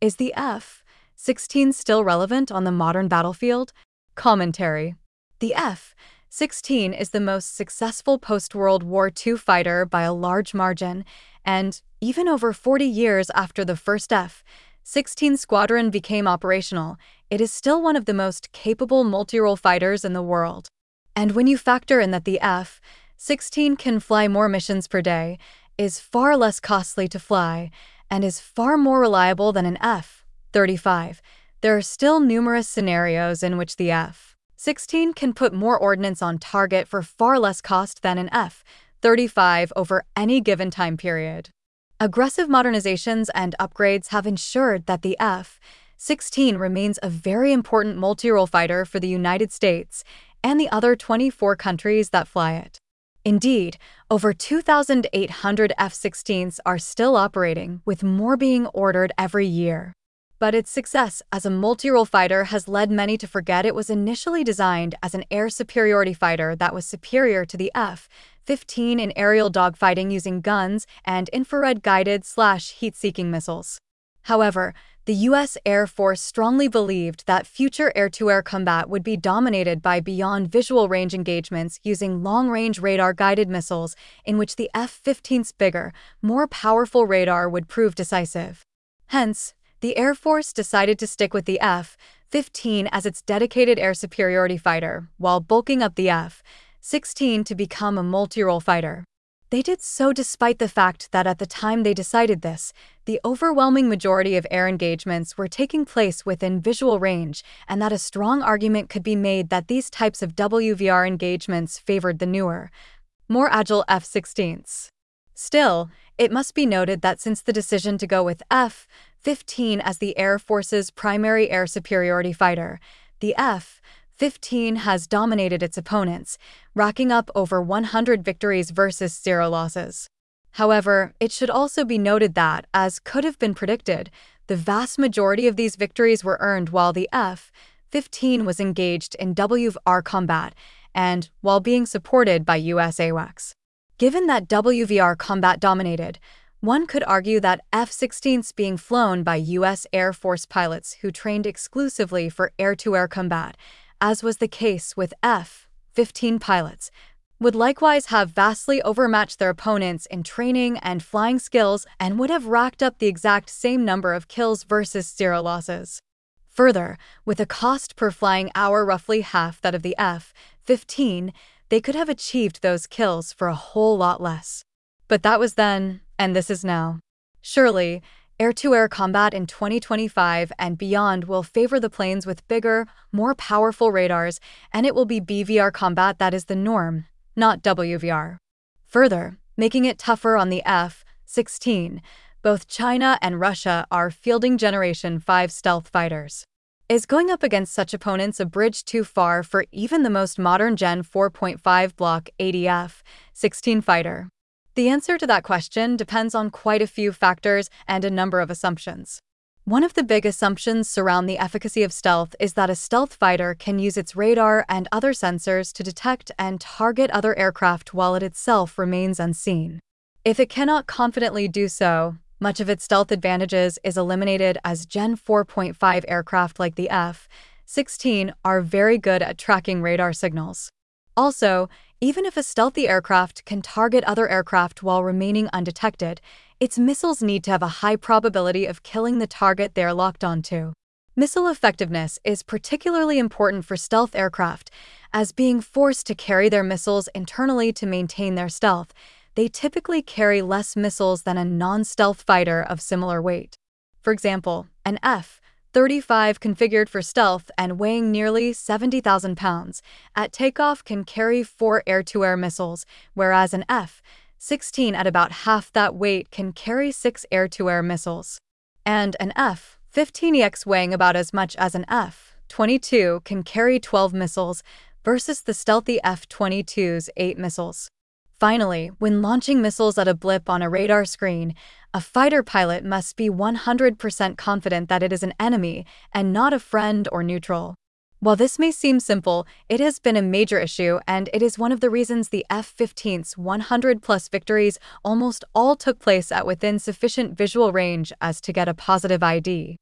Is the F-16 still relevant on the modern battlefield? Commentary. The F-16 is the most successful post-World War II fighter by a large margin, and even over 40 years after the first F-16 squadron became operational, it is still one of the most capable multi-role fighters in the world. And when you factor in that the F-16 can fly more missions per day, is far less costly to fly, and is far more reliable than an F-35, there are still numerous scenarios in which the F-16 can put more ordnance on target for far less cost than an F-35 over any given time period. Aggressive modernizations and upgrades have ensured that the F-16 remains a very important multi-role fighter for the United States and the other 24 countries that fly it. Indeed, over 2,800 F-16s are still operating, with more being ordered every year. But its success as a multi-role fighter has led many to forget it was initially designed as an air superiority fighter that was superior to the F-15 in aerial dogfighting using guns and infrared-guided/heat-seeking missiles. However, the U.S. Air Force strongly believed that future air-to-air combat would be dominated by beyond visual range engagements using long-range radar-guided missiles, in which the F-15's bigger, more powerful radar would prove decisive. Hence, the Air Force decided to stick with the F-15 as its dedicated air superiority fighter, while bulking up the F-16 to become a multi-role fighter. They did so despite the fact that at the time they decided this, the overwhelming majority of air engagements were taking place within visual range, and that a strong argument could be made that these types of WVR engagements favored the newer, more agile F-16s. Still, it must be noted that since the decision to go with F-15 as the Air Force's primary air superiority fighter, the F-15 has dominated its opponents, racking up over 100 victories versus 0 losses. However, it should also be noted that, as could have been predicted, the vast majority of these victories were earned while the F-15 was engaged in WVR combat and while being supported by U.S. AWACS. Given that WVR combat dominated, one could argue that F-16s being flown by U.S. Air Force pilots who trained exclusively for air-to-air combat, as was the case with F-15 pilots, would likewise have vastly overmatched their opponents in training and flying skills and would have racked up the exact same number of kills versus 0 losses. Further, with a cost per flying hour roughly half that of the F-15, they could have achieved those kills for a whole lot less. But that was then, and this is now. Surely, air-to-air combat in 2025 and beyond will favor the planes with bigger, more powerful radars, and it will be BVR combat that is the norm, not WVR. Further, making it tougher on the F-16, both China and Russia are fielding Generation 5 stealth fighters. Is going up against such opponents a bridge too far for even the most modern Gen 4.5 Block 80 F-16 fighter? The answer to that question depends on quite a few factors and a number of assumptions. One of the big assumptions surround the efficacy of stealth is that a stealth fighter can use its radar and other sensors to detect and target other aircraft while it itself remains unseen. If it cannot confidently do so, much of its stealth advantages is eliminated, as Gen 4.5 aircraft like the F-16 are very good at tracking radar signals. Also, even if a stealthy aircraft can target other aircraft while remaining undetected, its missiles need to have a high probability of killing the target they are locked onto. Missile effectiveness is particularly important for stealth aircraft, as being forced to carry their missiles internally to maintain their stealth, they typically carry less missiles than a non-stealth fighter of similar weight. For example, an F-35 configured for stealth and weighing nearly 70,000 pounds at takeoff can carry 4 air-to-air missiles, whereas an F-16 at about half that weight can carry 6 air-to-air missiles. And an F-15EX weighing about as much as an F-22 can carry 12 missiles versus the stealthy F-22's 8 missiles. Finally, when launching missiles at a blip on a radar screen, a fighter pilot must be 100% confident that it is an enemy and not a friend or neutral. While this may seem simple, it has been a major issue, and it is one of the reasons the F-15's 100-plus victories almost all took place at within sufficient visual range as to get a positive ID.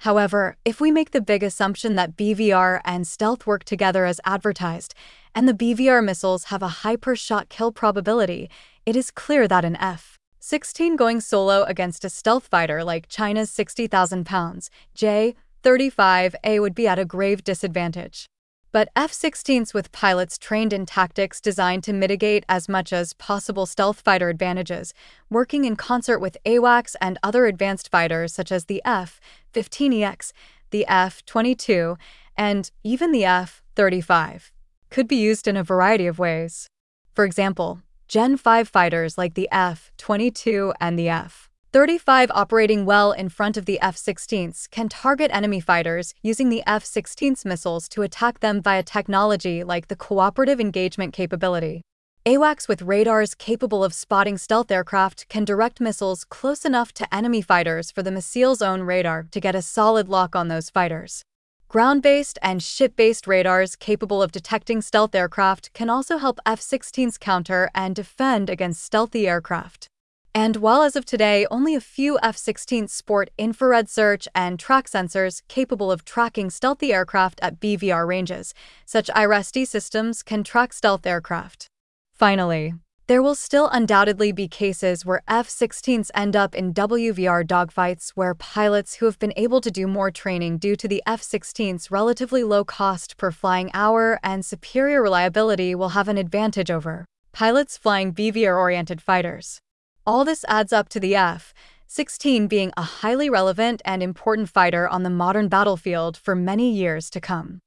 However, if we make the big assumption that BVR and stealth work together as advertised, and the BVR missiles have a high per-shot kill probability, it is clear that an F-16 going solo against a stealth fighter like China's 60,000 pounds J-35A would be at a grave disadvantage. But F-16s with pilots trained in tactics designed to mitigate as much as possible stealth fighter advantages, working in concert with AWACS and other advanced fighters such as the F-15EX, the F-22, and even the F-35, could be used in a variety of ways. For example, Gen 5 fighters like the F-22 and the F-35 operating well in front of the F-16s can target enemy fighters using the F-16's missiles to attack them via technology like the Cooperative Engagement capability. AWACS with radars capable of spotting stealth aircraft can direct missiles close enough to enemy fighters for the missile's own radar to get a solid lock on those fighters. Ground-based and ship-based radars capable of detecting stealth aircraft can also help F-16s counter and defend against stealthy aircraft. And while as of today only a few F-16s sport infrared search and track sensors capable of tracking stealthy aircraft at BVR ranges, such IRSD systems can track stealth aircraft. Finally, there will still undoubtedly be cases where F-16s end up in WVR dogfights where pilots who have been able to do more training due to the F-16's relatively low cost per flying hour and superior reliability will have an advantage over pilots flying BVR-oriented fighters. All this adds up to the F-16 being a highly relevant and important fighter on the modern battlefield for many years to come.